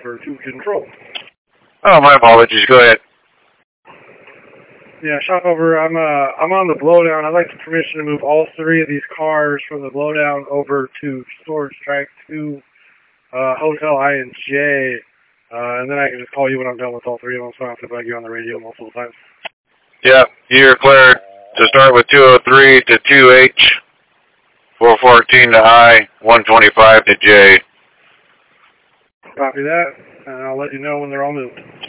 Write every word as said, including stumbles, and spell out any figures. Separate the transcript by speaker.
Speaker 1: over to control.
Speaker 2: Oh, my apologies. Go ahead.
Speaker 1: Yeah, Shockover, I'm uh I'm on the blowdown. I'd like the permission to move all three of these cars from the blowdown over to Storage Track two, uh, Hotel I and J, uh, and then I can just call you when I'm done with all three of them, so I don't have to bug you on the radio multiple times.
Speaker 2: Yeah, you're cleared to start with two oh three to two H, four fourteen to I, one twenty-five to J.
Speaker 1: Copy that, and I'll let you know when they're all moved.